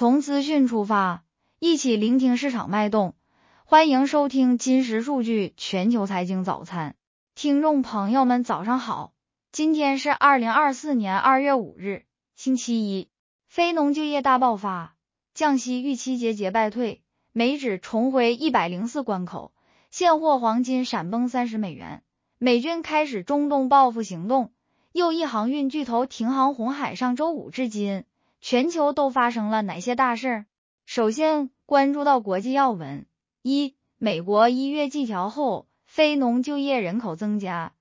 从资讯出发，一起聆听市场脉动。欢迎收听金石数据全球财经早餐。听众朋友们早上好，今天是2024年2月5日，星期一。非农就业大爆发，降息预期节节败退，美指重回104关口，现货黄金闪崩30美元。美军开始中东报复行动，又一航运巨头停航红海。上周五至今，全球都发生了哪些大事？首先关注到国际要闻。美国1月季调后非农就业人口增加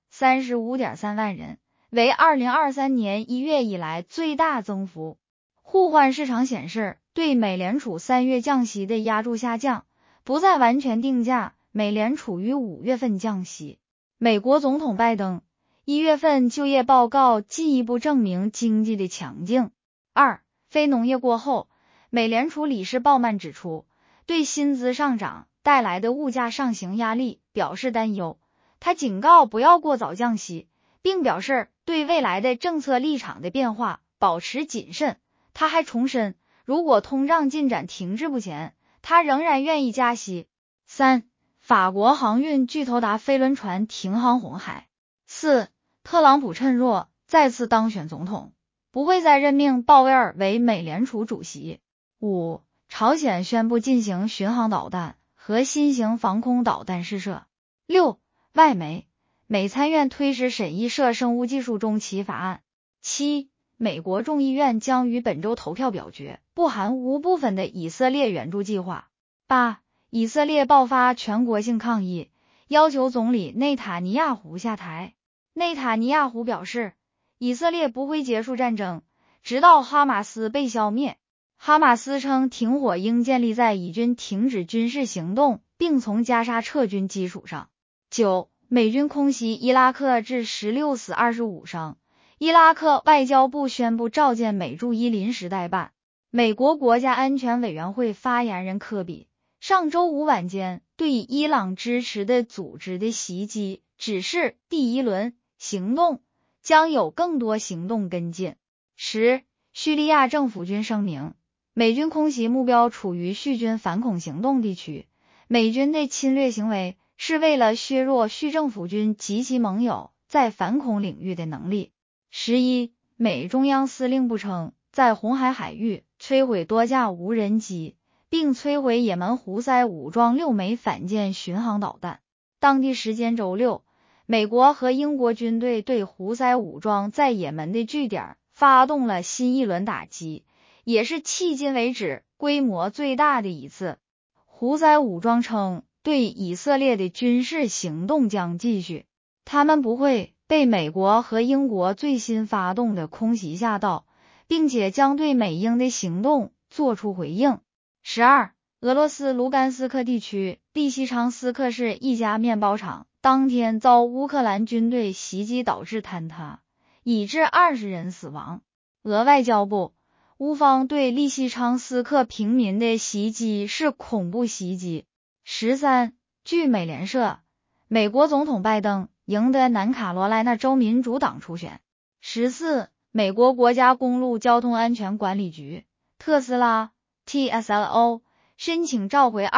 35.3 万人，为2023年1月以来最大增幅。互换市场显示，对美联储3月降息的压注下降，不再完全定价，美联储于5月份降息。美国总统拜登1月份就业报告进一步证明经济的强劲。非农业过后，美联储理事鲍曼指出，对薪资上涨带来的物价上行压力表示担忧。他警告不要过早降息，并表示对未来的政策立场的变化保持谨慎。他还重申，如果通胀进展停滞不前，他仍然愿意加息。法国航运巨头达飞轮船停航红海。特朗普趁弱再次当选总统，不会再任命鲍威尔为美联储主席。朝鲜宣布进行巡航导弹和新型防空导弹试射。外媒，美参院推迟审议涉生物技术中期法案。美国众议院将于本周投票表决不含无部分的以色列援助计划。以色列爆发全国性抗议，要求总理内塔尼亚胡下台。内塔尼亚胡表示，以色列不会结束战争，直到哈马斯被消灭。哈马斯称停火应建立在以军停止军事行动并从加沙撤军基础上。美军空袭伊拉克致16死25伤，伊拉克外交部宣布召见美驻伊临时代办。美国国家安全委员会发言人科比上周五晚间对伊朗支持的组织的袭击指示第一轮行动，将有更多行动跟进。叙利亚政府军声明，美军空袭目标处于叙军反恐行动地区，美军的侵略行为是为了削弱叙政府军及其盟友在反恐领域的能力。美中央司令部称，在红海海域摧毁多架无人机，并摧毁也门胡塞武装6枚反舰巡航导弹。当地时间周六，美国和英国军队对胡塞武装在也门的据点发动了新一轮打击，也是迄今为止规模最大的一次。胡塞武装称，对以色列的军事行动将继续，他们不会被美国和英国最新发动的空袭吓到，并且将对美英的行动做出回应。俄罗斯卢甘斯克地区利西昌斯克市一家面包厂当天遭乌克兰军队袭击导致坍塌，已致20人死亡。俄外交部，乌方对利西昌斯克平民的袭击是恐怖袭击。据美联社，美国总统拜登赢得南卡罗来纳州民主党初选。美国国家公路交通安全管理局特斯拉 TSLO 申请召回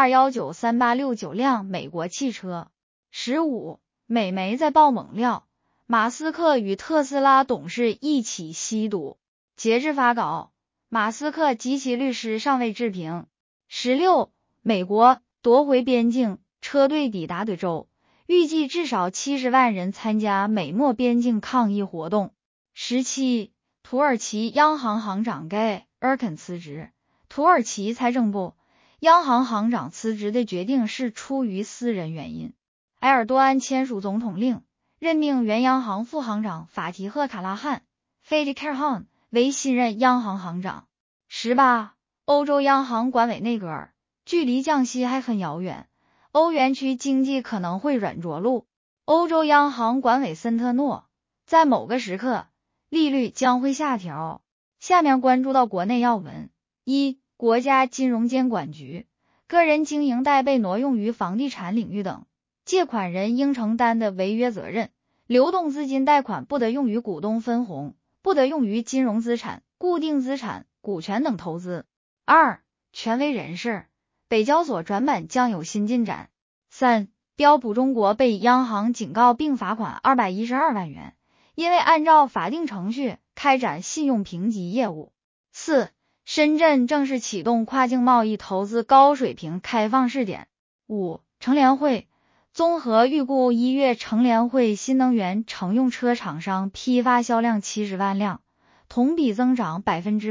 2193869辆美国汽车。美媒在爆猛料，马斯克与特斯拉董事一起吸毒。截至发稿，马斯克及其律师尚未置评。美国夺回边境，车队抵达德州，预计至少70万人参加美墨边境抗议活动。土耳其央行行长盖尔肯辞职。土耳其财政部，央行行长辞职的决定是出于私人原因。埃尔多安签署总统令，任命原央行副行长法提赫卡拉汉 Fatih Karahan 为新任央行行长。欧洲央行管委内阁尔，距离降息还很遥远，欧元区经济可能会软着陆。欧洲央行管委森特诺，在某个时刻，利率将会下调。下面关注到国内要闻。国家金融监管局，个人经营贷被挪用于房地产领域等，借款人应承担的违约责任。流动资金贷款不得用于股东分红，不得用于金融资产、固定资产、股权等投资。 2. 权威人士，北交所转板将有新进展。3. 标普中国被央行警告并罚款212万元，因为按照法定程序开展信用评级业务。4. 深圳正式启动跨境贸易投资高水平开放试点。5. 乘联会综合预估1月乘联会新能源乘用车厂商批发销量70万辆，同比增长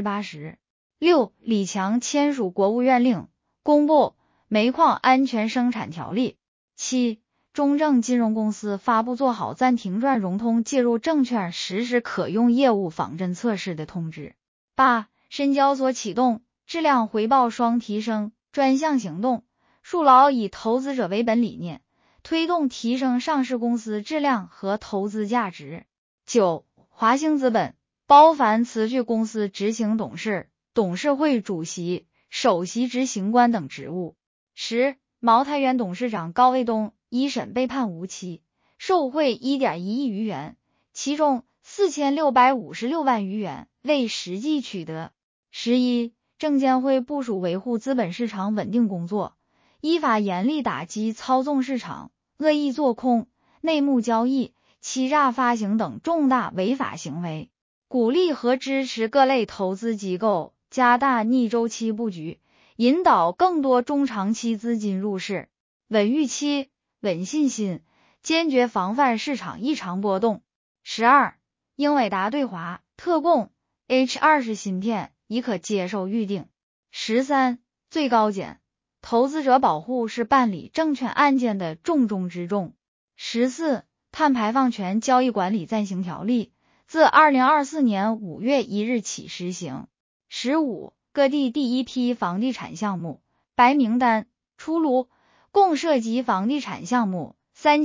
80%。6. 李强签署国务院令，公布煤矿安全生产条例。7. 中证金融公司发布做好暂停转融通介入证券实施可用业务仿真测试的通知。8. 深交所启动质量回报双提升专项行动，树牢以投资者为本理念，推动提升上市公司质量和投资价值。9. 华兴资本包凡辞去公司执行董事、董事会主席、首席执行官等职务。10. 茅台园董事长高卫东一审被判无期，受贿 1.1 亿余元，其中4656万余元未实际取得。11. 证监会部署维护资本市场稳定工作，依法严厉打击操纵市场、恶意做空、内幕交易、欺诈发行等重大违法行为，鼓励和支持各类投资机构加大逆周期布局，引导更多中长期资金入市，稳预期、稳信心，坚决防范市场异常波动。12. 英伟达对华特供 H20 芯片已可接受预定。13. 最高检，投资者保护是办理证券案件的重中之重。14. 碳排放权交易管理暂行条例自2024年5月1日起施行。15. 各地第一批房地产项目白名单出炉，共涉及房地产项目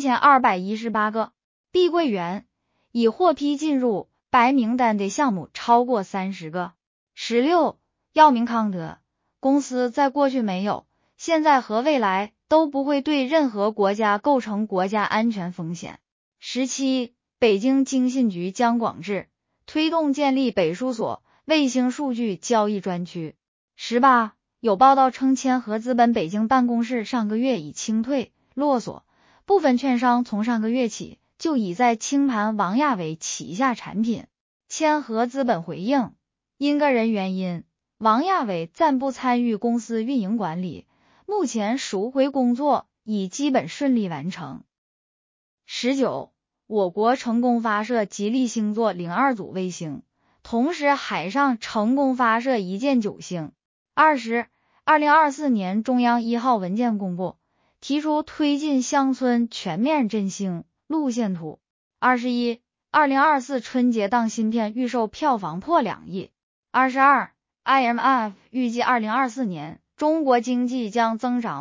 3218个，碧桂园已获批进入白名单的项目超过30个。16. 药明康德公司在过去没有、现在和未来都不会对任何国家构成国家安全风险。17. 北京经信局将广治推动建立北数所卫星数据交易专区。18. 有报道称千和资本北京办公室上个月已清退落锁，部分券商从上个月起就已在清盘王亚伟旗下产品。千和资本回应，因个人原因，王亚伟暂不参与公司运营管理，目前赎回工作已基本顺利完成。19. 我国成功发射吉利星座02组卫星，同时海上成功发射一箭9星。20. 2024年中央1号文件公布，提出推进乡村全面振兴路线图。21. 2024春节档芯片预售票房破2亿。22. IMF 预计2024年中国经济将增长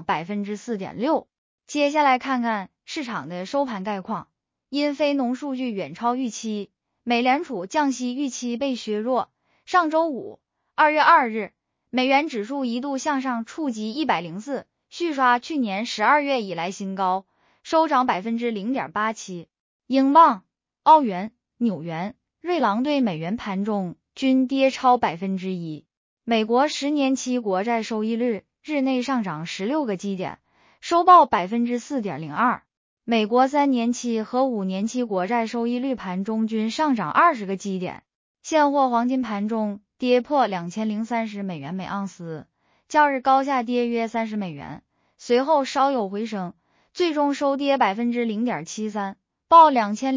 4.6%。接下来看看市场的收盘概况。因非农数据远超预期，美联储降息预期被削弱。上周五2月2日，美元指数一度向上触及104，续刷去年12月以来新高，收涨 0.87%。英镑、澳元、纽元、瑞郎对美元盘中均跌超 1%。美国10年期国债收益率日内上涨16个基点，收报 4.02%。美国3年期和5年期国债收益率盘中均上涨20个基点。现货黄金盘中跌破2030美元每盎司，较日高下跌约30美元，随后稍有回升，最终收跌 0.73%， 报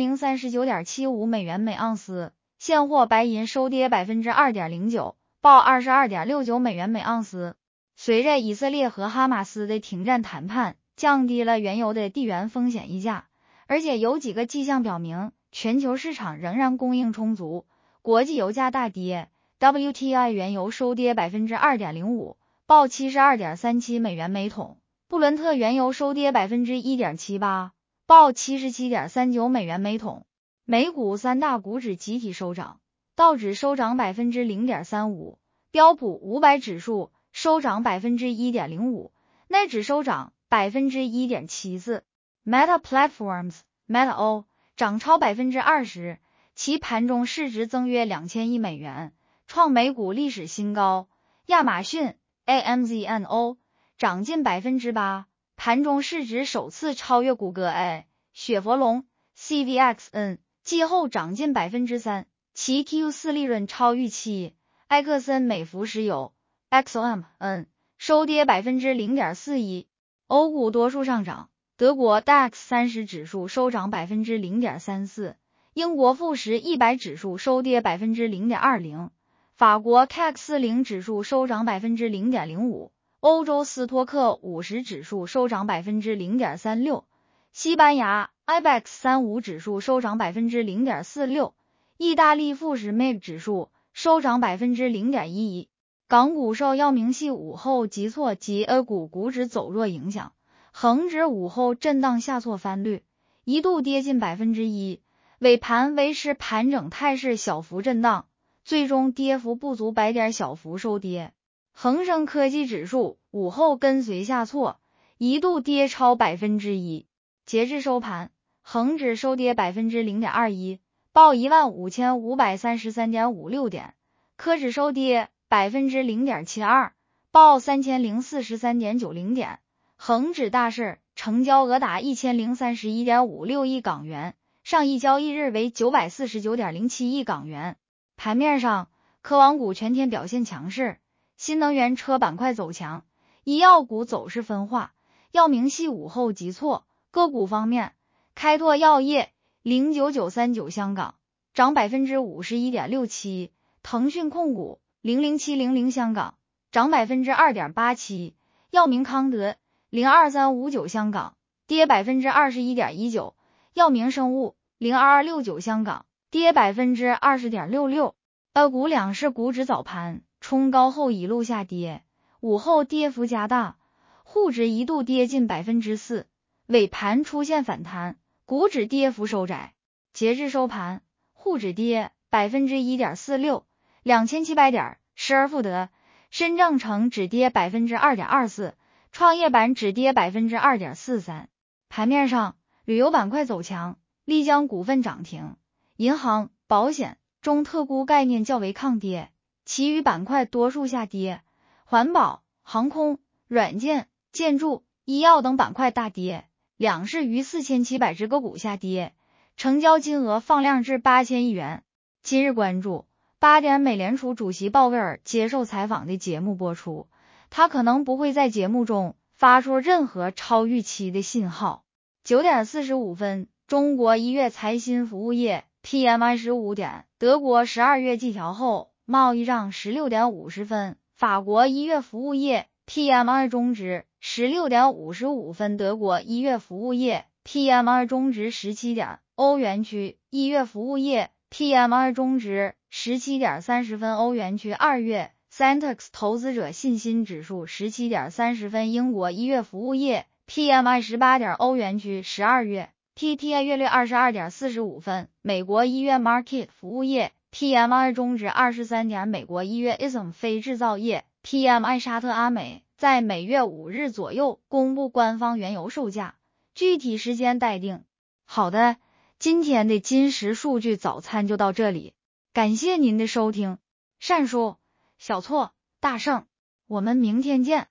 2039.75美元每盎司。现货白银收跌 2.09%， 报 22.69美元每盎司。随着以色列和哈马斯的停战谈判，降低了原油的地缘风险溢价，而且有几个迹象表明全球市场仍然供应充足，国际油价大跌， WTI 原油收跌 2.05%， 报 72.37美元每桶，布伦特原油收跌 1.78%， 报 77.39美元每桶。美股三大股指集体收涨，道指收涨 0.35%， 标普500指数收涨 1.05%， 奈指收涨 1.74%。 Meta Platforms Meta 涨超 20%， 其盘中市值增约2000亿美元，创美股历史新高。亚马逊 AMZNO 涨近 8%， 盘中市值首次超越谷歌 A。 雪佛龙 CVXN 季后涨近 3%， 其 Q4 利润超预期。埃克森美孚石油 XOM 收跌 0.41%， 欧股多数上涨，德国 DAX 30指数收涨 0.34%， 英国富时100指数收跌 0.20%， 法国 CAC 40指数收涨 0.05%， 欧洲斯托克50指数收涨 0.36%， 西班牙 IBEX 35指数收涨 0.46%， 意大利富时 MIB 指数收涨 0.11%。 港股受药明系午后急挫及 A 股股指走弱影响，恒指午后震荡下挫翻绿，一度跌近 1%， 尾盘维持盘整态势，小幅震荡，最终跌幅不足100点，小幅收跌。恒生科技指数午后跟随下挫，一度跌超 1%。 截至收盘，恒指收跌 0.21%， 报 15,533.56 点，科指收跌 0.72%， 报 3,043.90 点。恒指大市成交额达 1,031.56 亿港元，上一交易日为 949.07 亿港元。盘面上，科网股全天表现强势，新能源车板块走强，医药股走势分化，药明系午后急挫。个股方面，开拓药业09939香港涨 51.67%， 腾讯控股00700香港涨 2.87%， 药明康德02359香港跌 21.19%， 药明生物02269香港跌 20.66%。 股两市股指早盘冲高后一路下跌，午后跌幅加大，沪指一度跌近 4%， 尾盘出现反弹，股指跌幅收窄。截至收盘，沪指跌 1.46%， 2700点，失而复得。深证成指跌 2.24%， 创业板指跌 2.43%。 盘面上，旅游板块走强，丽江股份涨停，银行、保险、中特估概念较为抗跌，其余板块多数下跌，环保、航空、软件、建筑、医药等板块大跌，两市逾4700只个股下跌，成交金额放量至8000亿元。今日关注8点，美联储主席鲍威尔接受采访的节目播出，他可能不会在节目中发出任何超预期的信号。9点45分，中国1月财新服务业 PMI 15点，德国12月季调后贸易账16点50分，法国1月服务业 PMI 中值 16点55分，德国1月服务业 PMI 中值17点，欧元区1月服务业 PMI 中值 17.30分，欧元区2月 Centex 投资者信心指数 17.30分，英国1月服务业 PMI 18点，欧元区12月 PPI 月率 22.45分，美国1月 Market 服务业 PMI 中值 23点，美国1月 ISM 非制造业 PMI， 沙特阿美在每月5日左右公布官方原油售价，具体时间待定。好的，今天的金石数据早餐就到这里，感谢您的收听。善书、小错、大圣，我们明天见。